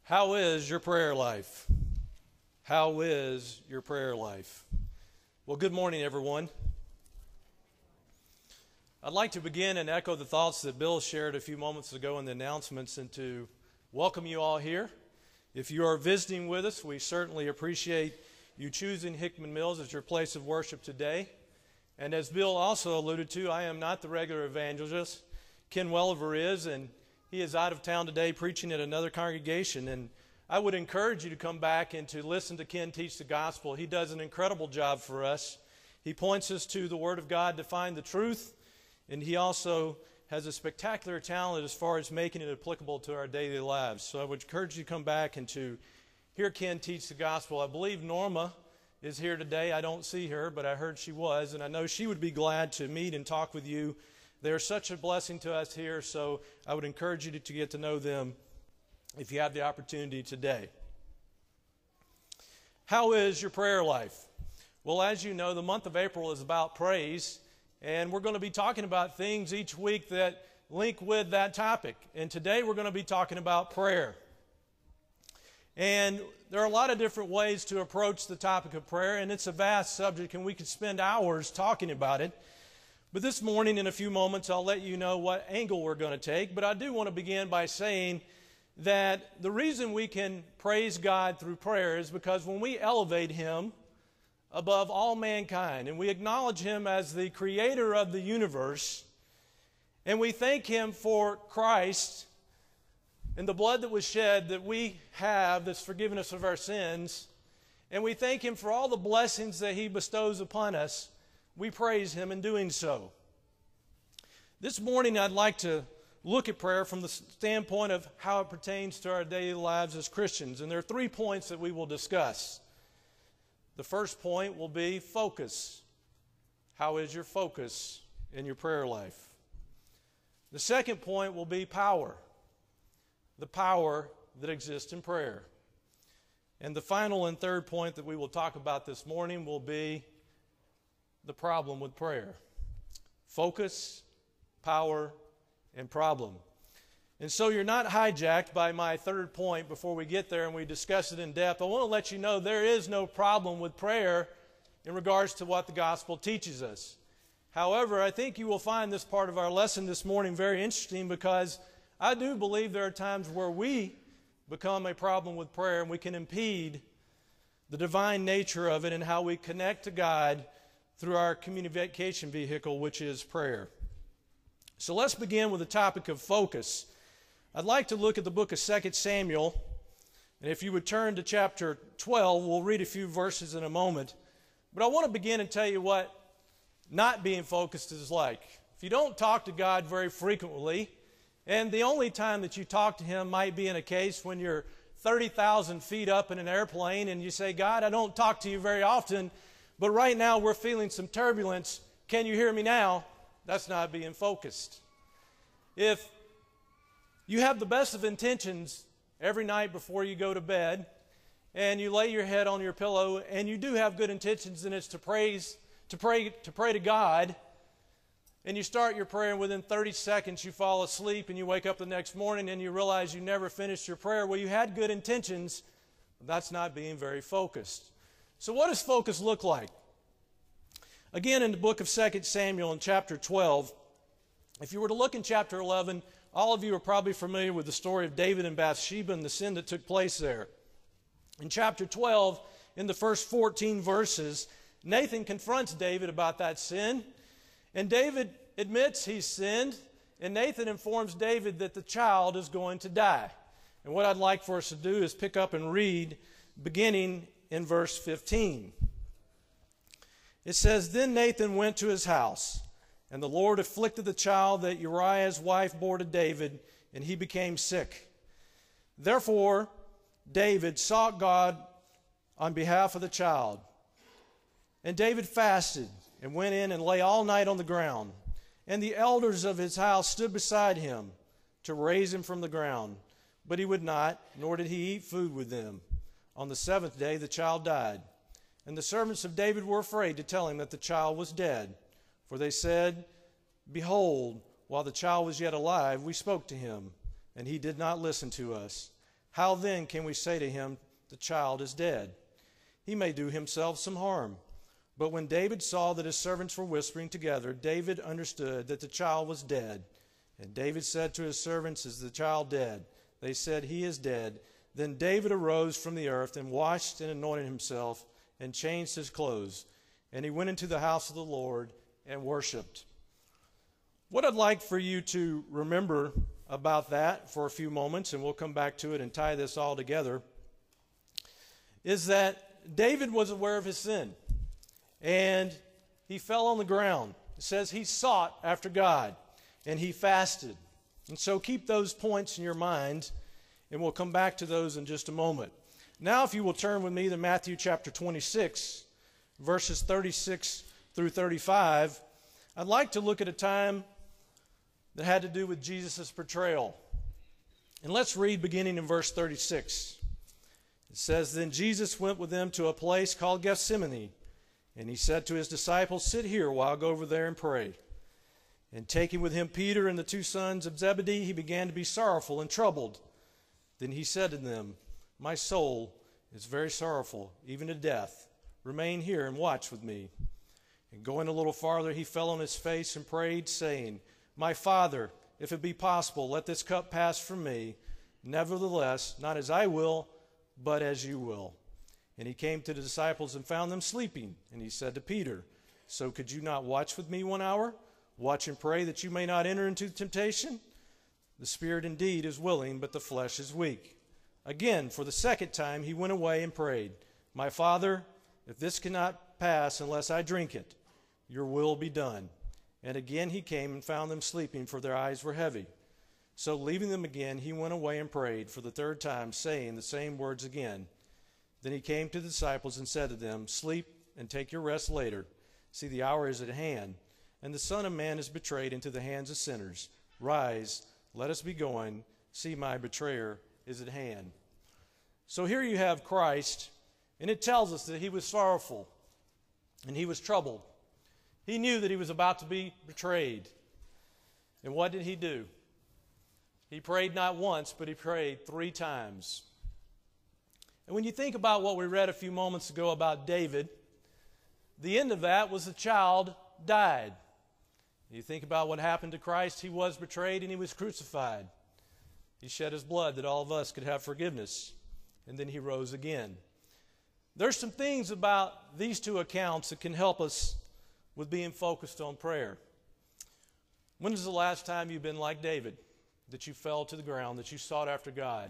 How is your prayer life? How is your prayer life? Well, good morning, everyone. I'd like to begin and echo the thoughts that Bill shared a few moments ago in the announcements and to welcome you all here. If you are visiting with us, we certainly appreciate you choosing Hickman Mills as your place of worship today. And as Bill also alluded to, I am not the regular evangelist. Ken Welliver is, and he is out of town today preaching at another congregation. And I would encourage you to come back and to listen to Ken teach the gospel. He does an incredible job for us. He points us to the Word of God to find the truth, and he also has a spectacular talent as far as making it applicable to our daily lives. So I would encourage you to come back and to hear Ken teach the gospel. I believe Norma is here today. I don't see her, but I heard she was, and I know she would be glad to meet and talk with you. They're such a blessing to us here, so I would encourage you to get to know them if you have the opportunity today. How is your prayer life? Well, as you know, the month of April is about praise, and we're going to be talking about things each week that link with that topic. And today we're going to be talking about prayer. And there are a lot of different ways to approach the topic of prayer, and it's a vast subject, and we could spend hours talking about it. But this morning, in a few moments, I'll let you know what angle we're going to take. But I do want to begin by saying that the reason we can praise God through prayer is because when we elevate Him above all mankind, and we acknowledge Him as the creator of the universe, and we thank Him for Christ and the blood that was shed that we have that's forgiven us of our sins, and we thank Him for all the blessings that He bestows upon us, we praise Him in doing so. This morning I'd like to look at prayer from the standpoint of how it pertains to our daily lives as Christians. And there are 3 points that we will discuss. The first point will be focus. How is your focus in your prayer life? The second point will be power. The power that exists in prayer. And the final and third point that we will talk about this morning will be the problem with prayer. Focus, power, and problem. And so you're not hijacked by my third point before we get there and we discuss it in depth. I want to let you know there is no problem with prayer in regards to what the gospel teaches us. However, I think you will find this part of our lesson this morning very interesting because I do believe there are times where we become a problem with prayer and we can impede the divine nature of it and how we connect to God through our communication vehicle, which is prayer. So let's begin with the topic of focus. I'd like to look at the book of 2 Samuel. And if you would turn to chapter 12, we'll read a few verses in a moment. But I want to begin and tell you what not being focused is like. If you don't talk to God very frequently, and the only time that you talk to Him might be in a case when you're 30,000 feet up in an airplane and you say, God, I don't talk to you very often, but right now we're feeling some turbulence. Can you hear me now? That's not being focused. If you have the best of intentions every night before you go to bed, and you lay your head on your pillow, and you do have good intentions, and it's to pray to God, and you start your prayer, and within 30 seconds you fall asleep, and you wake up the next morning, and you realize you never finished your prayer. Well, you had good intentions, but that's not being very focused. So what does focus look like? Again, in the book of 2 Samuel in chapter 12, if you were to look in chapter 11, all of you are probably familiar with the story of David and Bathsheba and the sin that took place there. In chapter 12, in the first 14 verses, Nathan confronts David about that sin, and David admits he's sinned, and Nathan informs David that the child is going to die. And what I'd like for us to do is pick up and read beginning in verse 15. It says, Then Nathan went to his house, and the Lord afflicted the child that Uriah's wife bore to David, and he became sick. Therefore, David sought God on behalf of the child. And David fasted and went in and lay all night on the ground. And the elders of his house stood beside him to raise him from the ground. But he would not, nor did he eat food with them. On the 7th day the child died. And the servants of David were afraid to tell him that the child was dead. For they said, Behold, while the child was yet alive, we spoke to him, and he did not listen to us. How then can we say to him, the child is dead? He may do himself some harm. But when David saw that his servants were whispering together, David understood that the child was dead. And David said to his servants, is the child dead? They said, he is dead. Then David arose from the earth and washed and anointed himself and changed his clothes. And he went into the house of the Lord and worshiped. What I'd like for you to remember about that for a few moments, and we'll come back to it and tie this all together, is that David was aware of his sin. And he fell on the ground. It says he sought after God, and he fasted. And so keep those points in your mind, and we'll come back to those in just a moment. Now, if you will turn with me to Matthew chapter 26, verses 36 through 35, I'd like to look at a time that had to do with Jesus' portrayal. And let's read beginning in verse 36. It says, then Jesus went with them to a place called Gethsemane, and he said to his disciples, sit here while I go over there and pray. And taking with him Peter and the two sons of Zebedee, he began to be sorrowful and troubled. Then he said to them, my soul is very sorrowful, even to death. Remain here and watch with me. And going a little farther, he fell on his face and prayed, saying, my Father, if it be possible, let this cup pass from me. Nevertheless, not as I will, but as you will. And he came to the disciples and found them sleeping. And he said to Peter, so could you not watch with me 1 hour? Watch and pray that you may not enter into temptation. The spirit indeed is willing, but the flesh is weak. Again, for the second time, he went away and prayed, my Father, if this cannot pass unless I drink it, your will be done. And again he came and found them sleeping, for their eyes were heavy. So leaving them again, he went away and prayed for the third time, saying the same words again. Then he came to the disciples and said to them, sleep and take your rest later. See, the hour is at hand, and the Son of Man is betrayed into the hands of sinners. Rise, let us be going. See, my betrayer is at hand. So here you have Christ, and it tells us that he was sorrowful and he was troubled. He knew that he was about to be betrayed. And what did he do? He prayed not once, but he prayed 3 times. And when you think about what we read a few moments ago about David, the end of that was the child died. You think about what happened to Christ. He was betrayed and he was crucified. He shed his blood that all of us could have forgiveness. And then he rose again. There's some things about these 2 accounts that can help us with being focused on prayer. When is the last time you've been like David, that you fell to the ground, that you sought after God?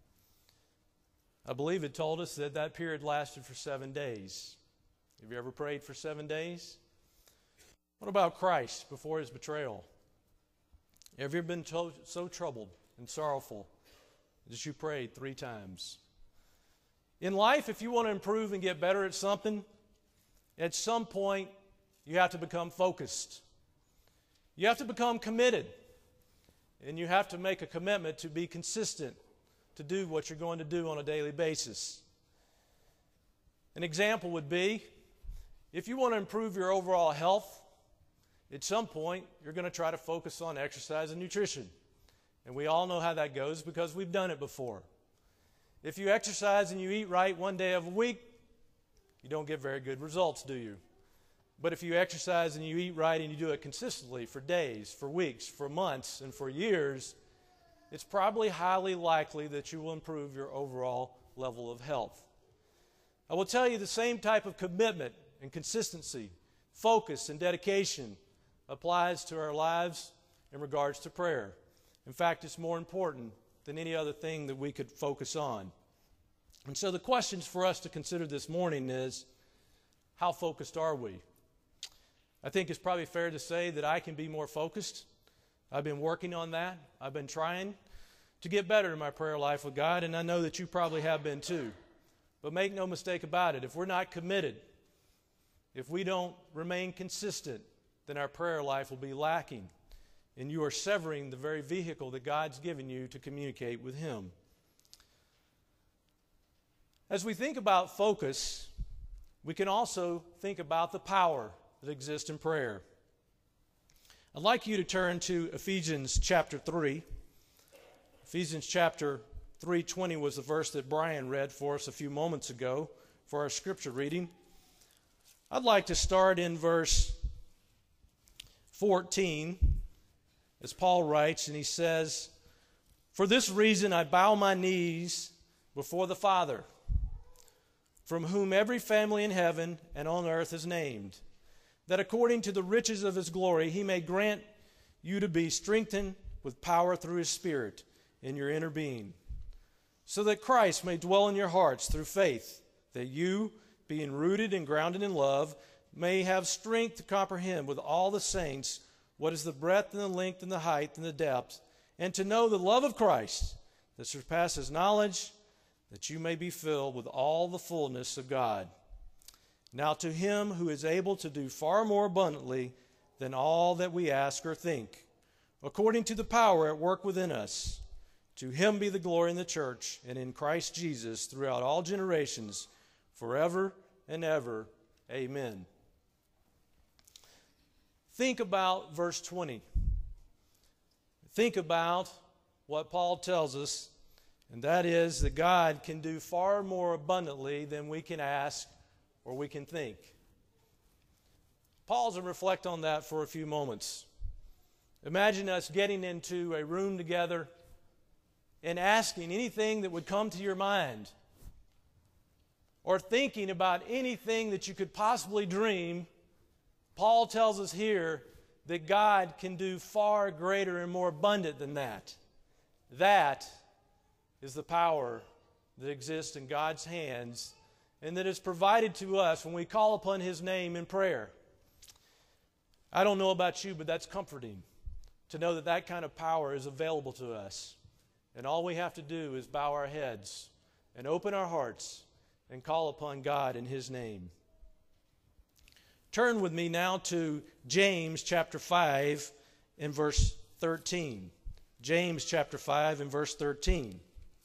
I believe it told us that that period lasted for 7 days. Have you ever prayed for 7 days? What about Christ before his betrayal? Have you ever been so troubled and sorrowful that you prayed 3 times? In life, if you want to improve and get better at something, at some point, you have to become focused. You have to become committed. And you have to make a commitment to be consistent, to do what you're going to do on a daily basis. An example would be, if you want to improve your overall health, at some point, you're going to try to focus on exercise and nutrition. And we all know how that goes because we've done it before. If you exercise and you eat right one day of a week, you don't get very good results, do you? But if you exercise and you eat right and you do it consistently for days, for weeks, for months, and for years, it's probably highly likely that you will improve your overall level of health. I will tell you the same type of commitment and consistency, focus and dedication applies to our lives in regards to prayer. In fact, it's more important than any other thing that we could focus on. And so the questions for us to consider this morning is, how focused are we? I think it's probably fair to say that I can be more focused. I've been working on that. I've been trying to get better in my prayer life with God, and I know that you probably have been too. But make no mistake about it, if we're not committed, if we don't remain consistent, then our prayer life will be lacking, and you are severing the very vehicle that God's given you to communicate with Him. As we think about focus, we can also think about the power that exists in prayer. I'd like you to turn to Ephesians chapter 3. Ephesians chapter 3:20 was the verse that Brian read for us a few moments ago for our scripture reading. I'd like to start in verse 14, as Paul writes, and he says, "For this reason I bow my knees before the Father, from whom every family in heaven and on earth is named, that according to the riches of his glory he may grant you to be strengthened with power through his Spirit in your inner being, so that Christ may dwell in your hearts through faith, that you, being rooted and grounded in love, may have strength to comprehend with all the saints what is the breadth and the length and the height and the depth, and to know the love of Christ that surpasses knowledge, that you may be filled with all the fullness of God. Now to him who is able to do far more abundantly than all that we ask or think, according to the power at work within us, to him be the glory in the church and in Christ Jesus throughout all generations, forever and ever. Amen." Think about verse 20. Think about what Paul tells us, and that is that God can do far more abundantly than we can ask or we can think. Pause and reflect on that for a few moments. Imagine us getting into a room together and asking anything that would come to your mind, or thinking about anything that you could possibly dream. Paul tells us here that God can do far greater and more abundant than that. That is the power that exists in God's hands and that is provided to us when we call upon his name in prayer. I don't know about you, but that's comforting to know that that kind of power is available to us. And all we have to do is bow our heads and open our hearts and call upon God in his name. Turn with me now to James chapter 5 and verse 13. James chapter 5 and verse 13.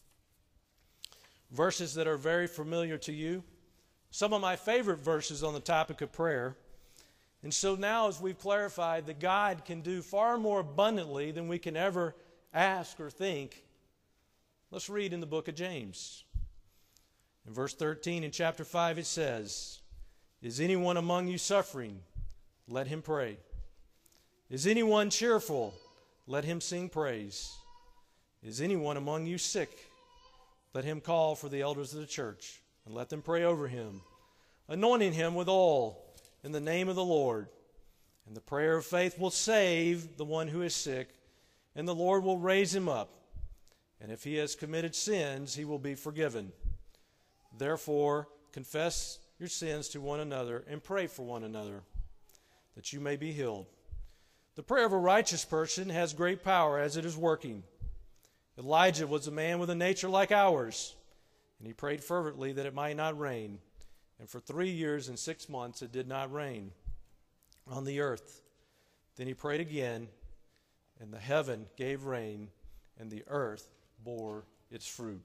Verses that are very familiar to you. Some of my favorite verses on the topic of prayer. And so now, as we've clarified that God can do far more abundantly than we can ever ask or think, let's read in the book of James. In verse 13 in chapter 5 it says, "Is anyone among you suffering? Let him pray. Is anyone cheerful? Let him sing praise. Is anyone among you sick? Let him call for the elders of the church, and let them pray over him, anointing him with oil in the name of the Lord. And the prayer of faith will save the one who is sick, and the Lord will raise him up. And if he has committed sins, he will be forgiven. Therefore, confess your sins to one another and pray for one another, that you may be healed. The prayer of a righteous person has great power as it is working. Elijah was a man with a nature like ours, and he prayed fervently that it might not rain. And for 3 years and 6 months it did not rain on the earth. Then he prayed again, and the heaven gave rain, and the earth bore its fruit."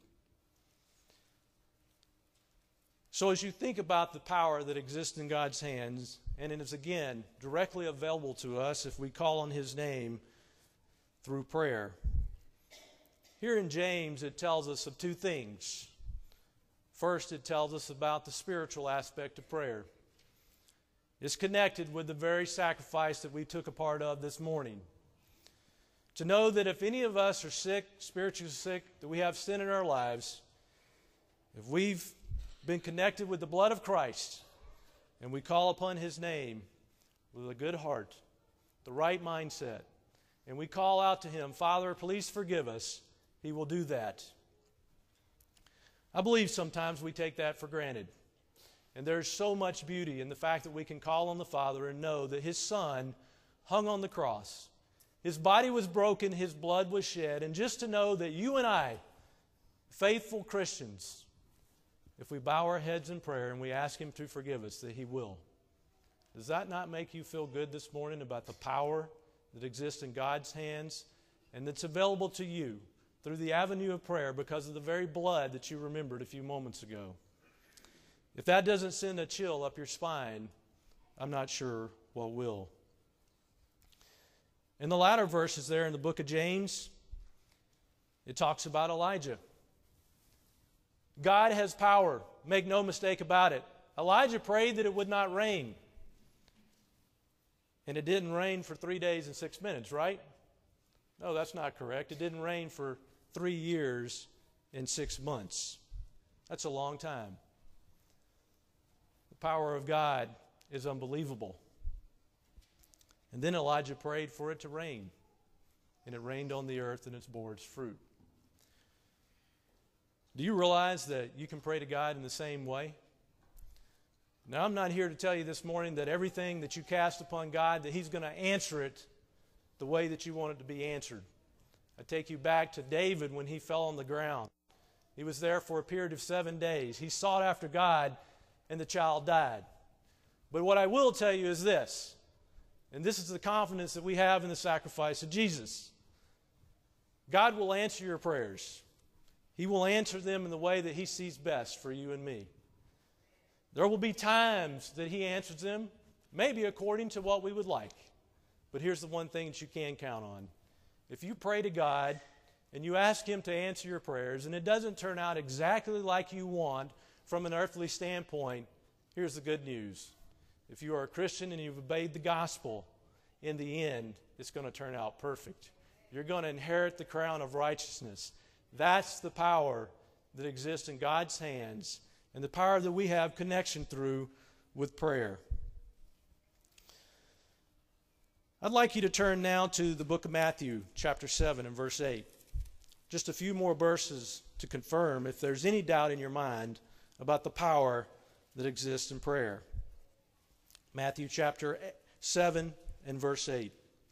So as you think about the power that exists in God's hands, and it is again directly available to us if we call on his name through prayer. Here in James it tells us of two things. First, it tells us about the spiritual aspect of prayer. It's connected with the very sacrifice that we took a part of this morning. To know that if any of us are sick, spiritually sick, that we have sin in our lives, if we've been connected with the blood of Christ, and we call upon his name with a good heart, the right mindset, and we call out to him, "Father, please forgive us," he will do that. I believe sometimes we take that for granted. And there's so much beauty in the fact that we can call on the Father and know that his Son hung on the cross. His body was broken, his blood was shed, and just to know that you and I, faithful Christians, if we bow our heads in prayer and we ask him to forgive us, that he will. Does that not make you feel good this morning about the power that exists in God's hands and that's available to you through the avenue of prayer because of the very blood that you remembered a few moments ago? If that doesn't send a chill up your spine, I'm not sure what will. In the latter verses there in the book of James, it talks about Elijah. God has power. Make no mistake about it. Elijah prayed that it would not rain. And it didn't rain for 3 days and 6 minutes, right? No, that's not correct. It didn't rain for 3 years and 6 months. That's a long time. The power of God is unbelievable. And then Elijah prayed for it to rain. And it rained on the earth and it bore its fruit. Do you realize that you can pray to God in the same way? Now, I'm not here to tell you this morning that everything that you cast upon God, that He's going to answer it the way that you want it to be answered. I take you back to David when he fell on the ground. He was there for a period of 7 days. He sought after God, and the child died. But what I will tell you is this, and this is the confidence that we have in the sacrifice of Jesus. God will answer your prayers. He will answer them in the way that He sees best for you and me. There will be times that He answers them, maybe according to what we would like. But here's the one thing that you can count on. If you pray to God and you ask Him to answer your prayers and it doesn't turn out exactly like you want from an earthly standpoint, here's the good news. If you are a Christian and you've obeyed the gospel, in the end, it's going to turn out perfect. You're going to inherit the crown of righteousness. That's the power that exists in God's hands and the power that we have connection through with prayer. I'd like you to turn now to the book of Matthew, chapter 7 and verse 8. Just a few more verses to confirm if there's any doubt in your mind about the power that exists in prayer. Matthew chapter 7 and verse 8.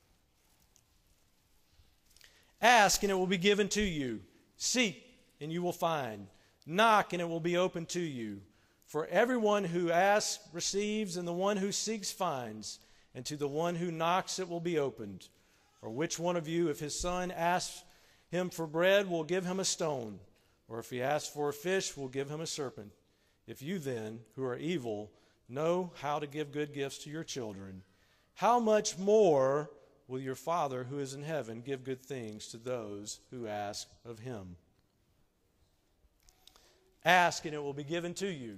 Ask and it will be given to you. Seek and you will find. Knock and it will be opened to you. For everyone who asks receives, and the one who seeks finds, and to the one who knocks it will be opened. Or which one of you, if his son asks him for bread, will give him a stone? Or if he asks for a fish, will give him a serpent? If you then, who are evil, know how to give good gifts to your children, how much more will your Father who is in heaven give good things to those who ask of Him? Ask and it will be given to you.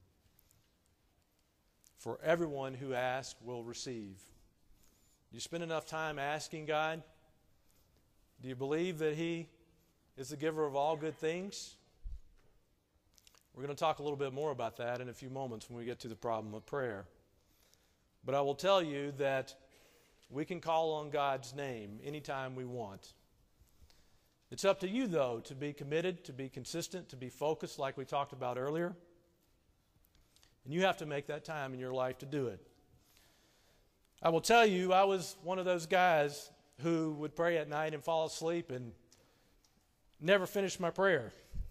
For everyone who asks will receive. Do you spend enough time asking God? Do you believe that He is the giver of all good things? We're going to talk a little bit more about that in a few moments when we get to the problem of prayer. But I will tell you that we can call on God's name anytime we want. It's up to you, though, to be committed, to be consistent, to be focused like we talked about earlier. And you have to make that time in your life to do it. I will tell you, I was one of those guys who would pray at night and fall asleep and never finish my prayer.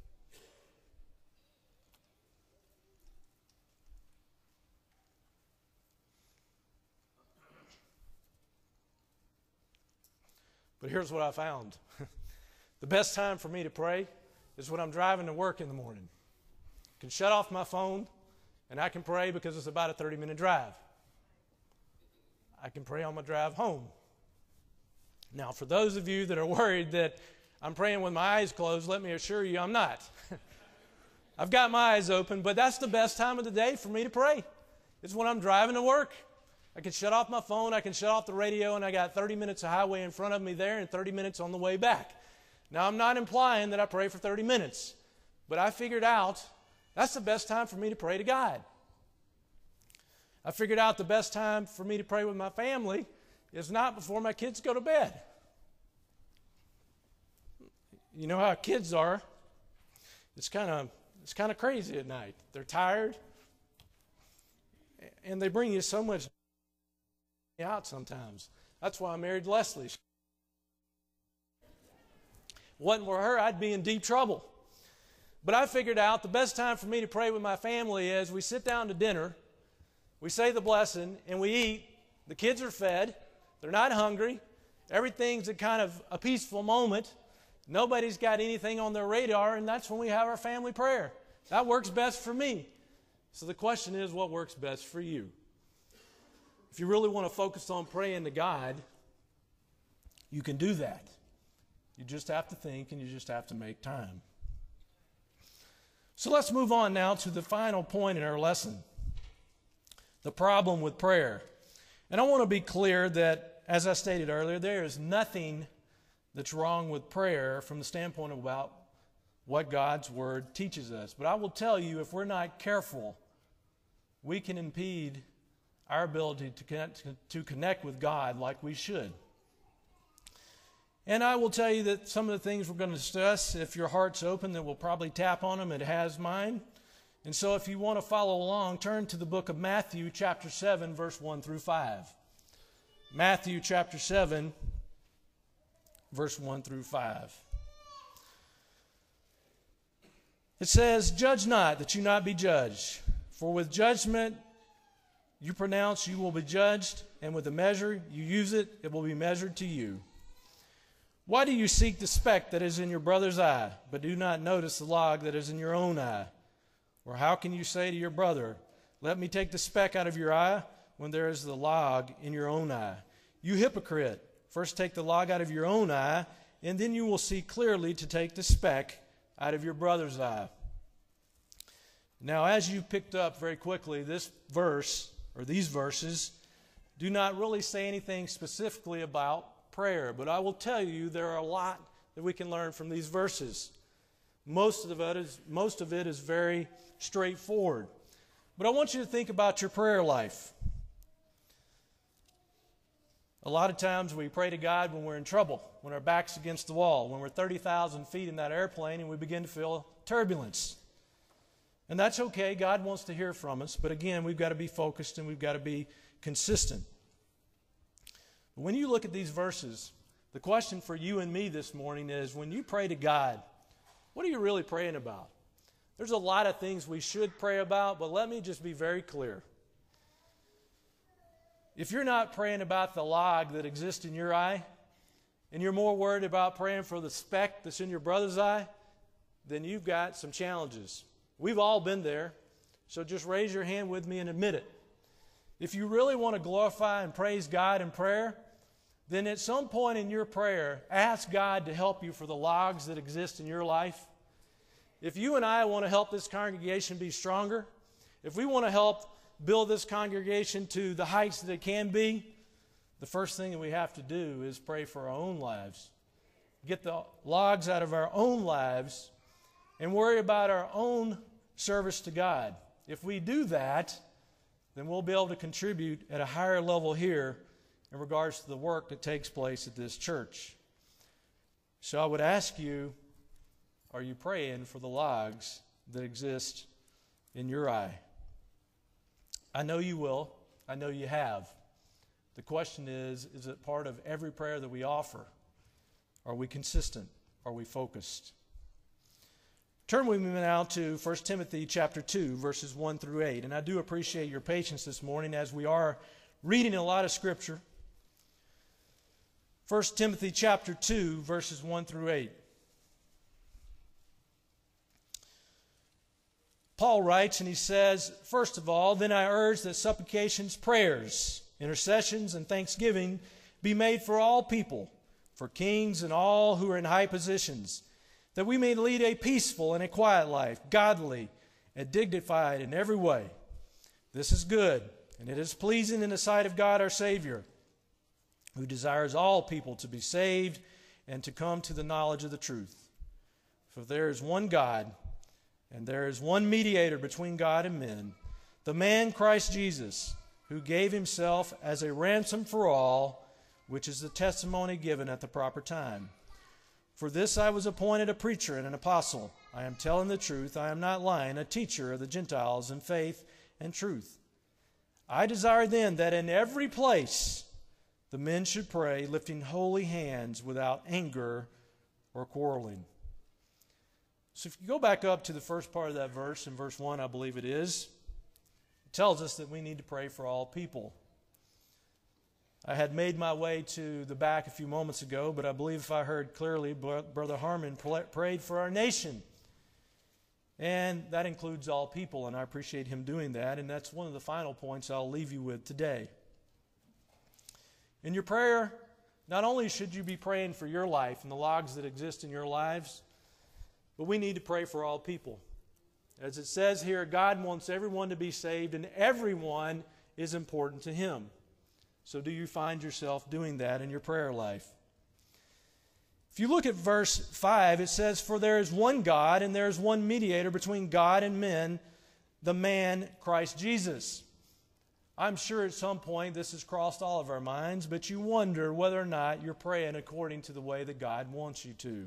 But here's what I found. The best time for me to pray is when I'm driving to work in the morning. I can shut off my phone and I can pray because it's about a 30-minute drive. I can pray on my drive home. Now, for those of you that are worried that I'm praying with my eyes closed, let me assure you I'm not. I've got my eyes open, but that's the best time of the day for me to pray. It's when I'm driving to work. I can shut off my phone, I can shut off the radio, and I got 30 minutes of highway in front of me there and 30 minutes on the way back. Now, I'm not implying that I pray for 30 minutes, but I figured out that's the best time for me to pray to God. I figured out the best time for me to pray with my family is not before my kids go to bed. You know how kids are. It's kind of crazy at night. They're tired, and they bring you so much out sometimes. That's why I married Leslie. Wasn't for her, I'd be in deep trouble. But I figured out the best time for me to pray with my family is we sit down to dinner, we say the blessing, and we eat. The kids are fed. They're not hungry. Everything's a kind of a peaceful moment. Nobody's got anything on their radar, and that's when we have our family prayer. That works best for me. So the question is, what works best for you? If you really want to focus on praying to God, you can do that. You just have to think and you just have to make time. So let's move on now to the final point in our lesson, the problem with prayer. And I want to be clear that, as I stated earlier, there is nothing that's wrong with prayer from the standpoint of about what God's Word teaches us. But I will tell you, if we're not careful, we can impede our ability to connect with God like we should. And I will tell you that some of the things we're going to discuss, if your heart's open, that we'll probably tap on them. It has mine. And so if you want to follow along, turn to the book of Matthew, chapter 7, verse 1 through 5. Matthew, chapter 7, verse 1 through 5. It says, "Judge not, that you not be judged. For with judgment you pronounce, you will be judged, and with the measure you use it, it will be measured to you. Why do you seek the speck that is in your brother's eye, but do not notice the log that is in your own eye? Or how can you say to your brother, let me take the speck out of your eye, when there is the log in your own eye? You hypocrite, first take the log out of your own eye, and then you will see clearly to take the speck out of your brother's eye." Now, as you picked up very quickly, this verse, or these verses, do not really say anything specifically about prayer. But I will tell you, there are a lot that we can learn from these verses. Most of it is very straightforward. But I want you to think about your prayer life. A lot of times we pray to God when we're in trouble, when our back's against the wall, when we're 30,000 feet in that airplane and we begin to feel turbulence. And that's okay. God wants to hear from us. But again, we've got to be focused and we've got to be consistent. When you look at these verses, the question for you and me this morning is, when you pray to God, what are you really praying about? There's a lot of things we should pray about, but let me just be very clear. If you're not praying about the log that exists in your eye, and you're more worried about praying for the speck that's in your brother's eye, then you've got some challenges. We've all been there, so just raise your hand with me and admit it. If you really want to glorify and praise God in prayer, then at some point in your prayer, ask God to help you for the logs that exist in your life. If you and I want to help this congregation be stronger, if we want to help build this congregation to the heights that it can be, the first thing that we have to do is pray for our own lives. Get the logs out of our own lives and worry about our own service to God. If we do that, then we'll be able to contribute at a higher level here in regards to the work that takes place at this church. So I would ask you, are you praying for the logs that exist in your eye? I know you will. I know you have. The question is it part of every prayer that we offer? Are we consistent? Are we focused? Turn with me now to 1 Timothy chapter 2, verses 1 through 8. And I do appreciate your patience this morning as we are reading a lot of Scripture. 1 Timothy chapter 2, verses 1 through 8. Paul writes, and he says, "First of all, then I urge that supplications, prayers, intercessions, and thanksgiving be made for all people, for kings and all who are in high positions, that we may lead a peaceful and a quiet life, godly and dignified in every way. This is good, and it is pleasing in the sight of God our Savior, who desires all people to be saved and to come to the knowledge of the truth. For there is one God, and there is one mediator between God and men, the man Christ Jesus, who gave himself as a ransom for all, which is the testimony given at the proper time. For this I was appointed a preacher and an apostle. I am telling the truth, I am not lying, a teacher of the Gentiles in faith and truth. I desire then that in every place the men should pray, lifting holy hands without anger or quarreling." So if you go back up to the first part of that verse, in verse 1, I believe it is, it tells us that we need to pray for all people. I had made my way to the back a few moments ago, but I believe if I heard clearly, Brother Harmon prayed for our nation. And that includes all people, and I appreciate him doing that, and that's one of the final points I'll leave you with today. In your prayer, not only should you be praying for your life and the logs that exist in your lives, but we need to pray for all people. As it says here, God wants everyone to be saved, and everyone is important to Him. So do you find yourself doing that in your prayer life? If you look at verse 5, it says, "For there is one God, and there is one mediator between God and men, the man Christ Jesus." I'm sure at some point this has crossed all of our minds, but you wonder whether or not you're praying according to the way that God wants you to.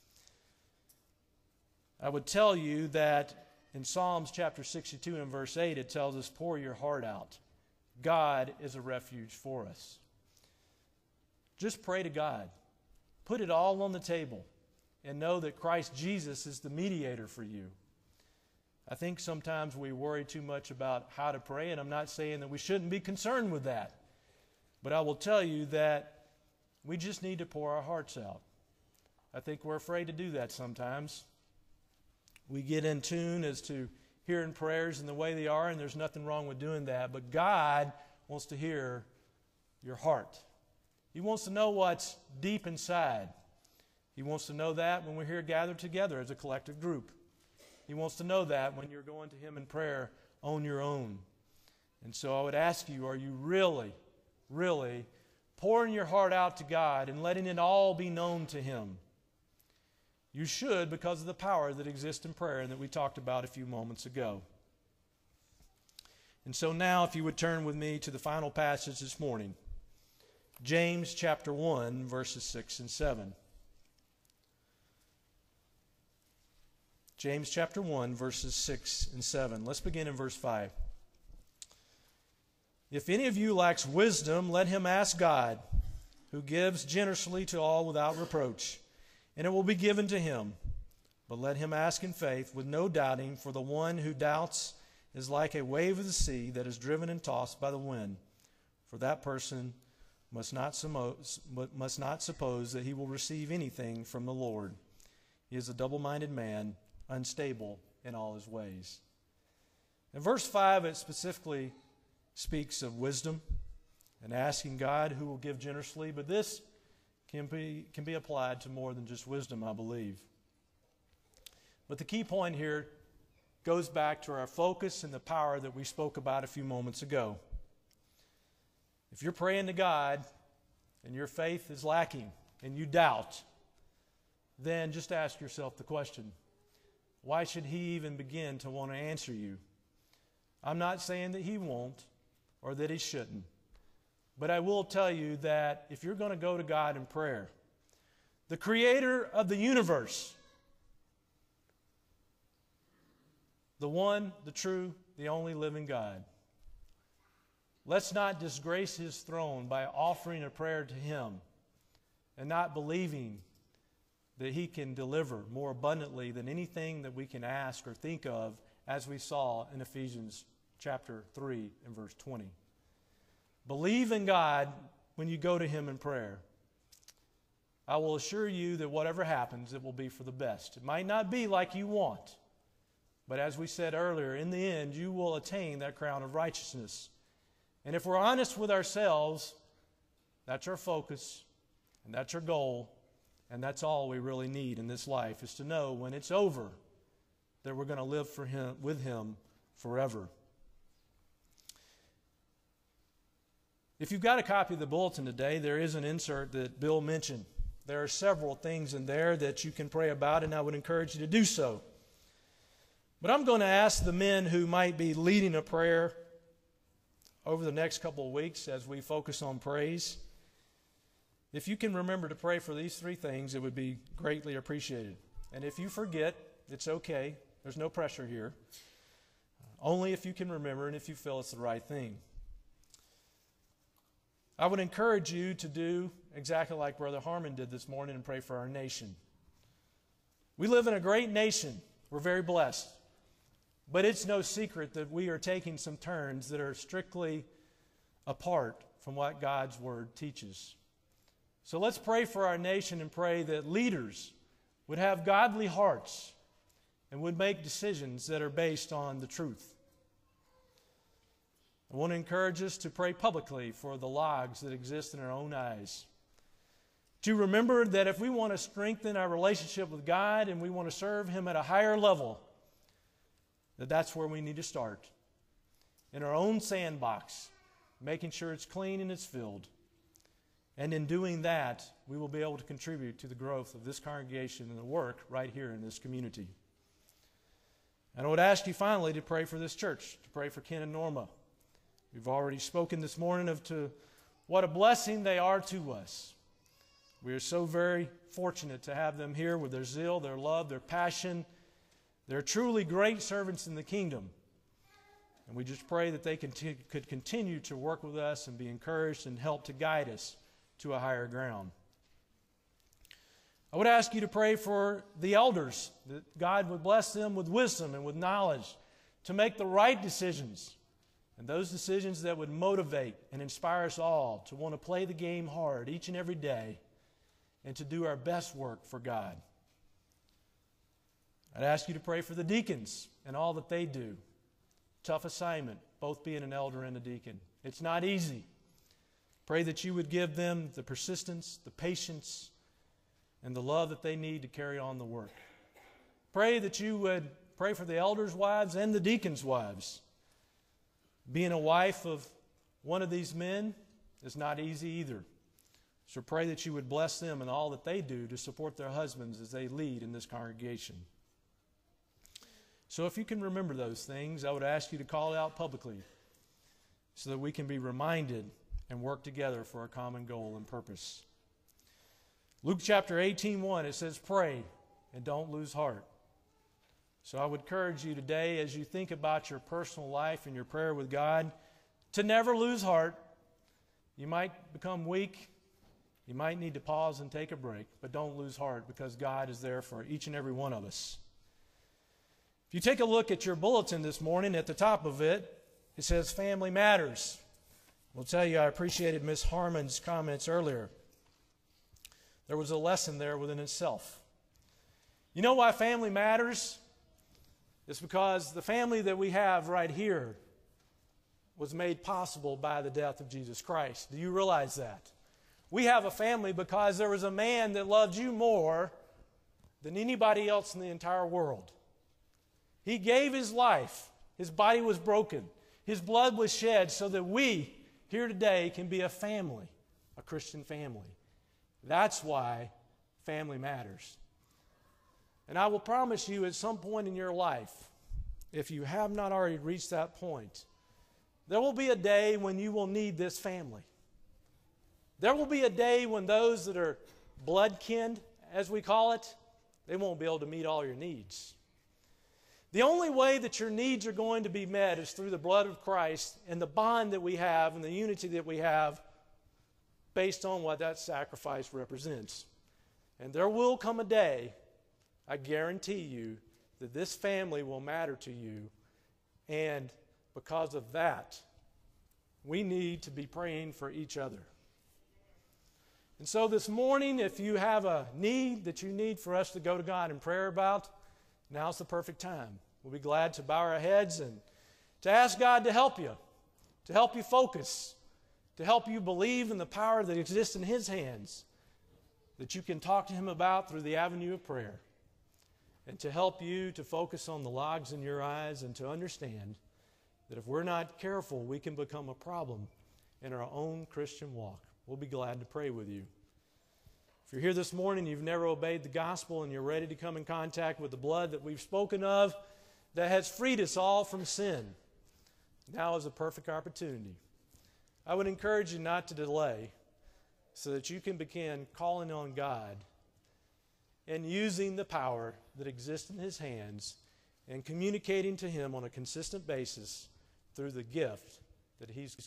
I would tell you that in Psalms chapter 62 and verse 8, it tells us, "Pour your heart out. God is a refuge for us." Just pray to God. Put it all on the table and know that Christ Jesus is the mediator for you. I think sometimes we worry too much about how to pray, and I'm not saying that we shouldn't be concerned with that. But I will tell you that we just need to pour our hearts out. I think we're afraid to do that sometimes. We get in tune as to hearing prayers in the way they are, and there's nothing wrong with doing that. But God wants to hear your heart. He wants to know what's deep inside. He wants to know that when we're here gathered together as a collective group. He wants to know that when you're going to Him in prayer on your own. And so I would ask you, are you really, really pouring your heart out to God and letting it all be known to Him? You should, because of the power that exists in prayer and that we talked about a few moments ago. And so now, if you would turn with me to the final passage this morning, James chapter 1, verses 6 and 7. James chapter 1, verses 6 and 7. Let's begin in verse 5. "If any of you lacks wisdom, let him ask God, who gives generously to all without reproach, and it will be given to him. But let him ask in faith with no doubting, for the one who doubts is like a wave of the sea that is driven and tossed by the wind. For that person must not suppose that he will receive anything from the Lord. He is a double-minded man, unstable in all his ways." In verse 5, it specifically speaks of wisdom and asking God who will give generously, but this can be applied to more than just wisdom, I believe. But the key point here goes back to our focus and the power that we spoke about a few moments ago. If you're praying to God and your faith is lacking and you doubt, then just ask yourself the question, why should He even begin to want to answer you? I'm not saying that He won't or that He shouldn't. But I will tell you that if you're going to go to God in prayer, the Creator of the universe, the one, the true, the only living God, let's not disgrace His throne by offering a prayer to Him and not believing that He can deliver more abundantly than anything that we can ask or think of, as we saw in Ephesians chapter 3 and verse 20. Believe in God when you go to Him in prayer. I will assure you that whatever happens, it will be for the best. It might not be like you want, but as we said earlier, in the end, you will attain that crown of righteousness. And if we're honest with ourselves, that's our focus, and that's our goal, and that's all we really need in this life, is to know when it's over that we're going to live with Him forever. If you've got a copy of the bulletin today, there is an insert that Bill mentioned. There are several things in there that you can pray about, and I would encourage you to do so. But I'm going to ask the men who might be leading a prayer over the next couple of weeks as we focus on praise, if you can remember to pray for these three things, it would be greatly appreciated. And if you forget, it's okay. There's no pressure here. Only if you can remember and if you feel it's the right thing. I would encourage you to do exactly like Brother Harmon did this morning and pray for our nation. We live in a great nation. We're very blessed. But it's no secret that we are taking some turns that are strictly apart from what God's Word teaches. So let's pray for our nation and pray that leaders would have godly hearts and would make decisions that are based on the truth. I want to encourage us to pray publicly for the logs that exist in our own eyes. To remember that if we want to strengthen our relationship with God and we want to serve Him at a higher level, that's where we need to start. In our own sandbox, making sure it's clean and it's filled. And in doing that, we will be able to contribute to the growth of this congregation and the work right here in this community. And I would ask you finally to pray for this church, to pray for Ken and Norma. We've already spoken this morning of what a blessing they are to us. We are so very fortunate to have them here with their zeal, their love, their passion. They're truly great servants in the kingdom. And we just pray that they could continue to work with us and be encouraged and help to guide us to a higher ground. I would ask you to pray for the elders, that God would bless them with wisdom and with knowledge to make the right decisions, and those decisions that would motivate and inspire us all to want to play the game hard each and every day and to do our best work for God. I'd ask you to pray for the deacons and all that they do. Tough assignment, both being an elder and a deacon. It's not easy. Pray that you would give them the persistence, the patience, and the love that they need to carry on the work. Pray that you would pray for the elders' wives and the deacons' wives. Being a wife of one of these men is not easy either. So pray that you would bless them in all that they do to support their husbands as they lead in this congregation. So if you can remember those things, I would ask you to call it out publicly so that we can be reminded and work together for a common goal and purpose. Luke chapter 18:1, it says, pray and don't lose heart. So I would encourage you today, as you think about your personal life and your prayer with God, to never lose heart. You might become weak. You might need to pause and take a break, but don't lose heart, because God is there for each and every one of us. If you take a look at your bulletin this morning, at the top of it, it says Family Matters. I'll tell you, I appreciated Miss Harmon's comments earlier. There was a lesson there within itself. You know why family matters? It's because the family that we have right here was made possible by the death of Jesus Christ. Do you realize that? We have a family because there was a man that loved you more than anybody else in the entire world. He gave his life. His body was broken. His blood was shed so that we here today can be a family, a Christian family. That's why family matters. And I will promise you, at some point in your life, if you have not already reached that point, there will be a day when you will need this family. There will be a day when those that are blood kin, as we call it, they won't be able to meet all your needs. The only way that your needs are going to be met is through the blood of Christ and the bond that we have and the unity that we have based on what that sacrifice represents. And there will come a day, I guarantee you, that this family will matter to you. And because of that, we need to be praying for each other. And so this morning, if you have a need that you need for us to go to God in prayer about, now's the perfect time. We'll be glad to bow our heads and to ask God to help you focus, to help you believe in the power that exists in His hands, that you can talk to Him about through the avenue of prayer, and to help you to focus on the logs in your eyes and to understand that if we're not careful, we can become a problem in our own Christian walk. We'll be glad to pray with you. If you're here this morning, you've never obeyed the gospel, and you're ready to come in contact with the blood that we've spoken of that has freed us all from sin, now is a perfect opportunity. I would encourage you not to delay so that you can begin calling on God and using the power that exists in His hands and communicating to Him on a consistent basis through the gift that He's